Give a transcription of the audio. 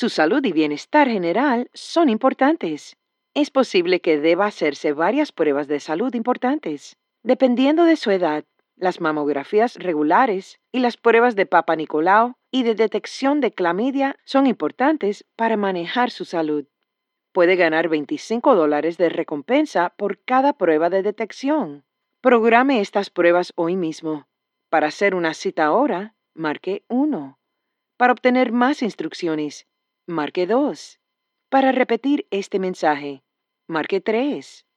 Su salud y bienestar general son importantes. Es posible que deba hacerse varias pruebas de salud importantes. Dependiendo de su edad, las mamografías regulares y las pruebas de Papa Nicolau y de detección de clamidia son importantes para manejar su salud. Puede ganar $25 de recompensa por cada prueba de detección. Programe estas pruebas hoy mismo. Para hacer una cita ahora, marque 1. Para obtener más instrucciones, marque 2. Para repetir este mensaje, marque 3.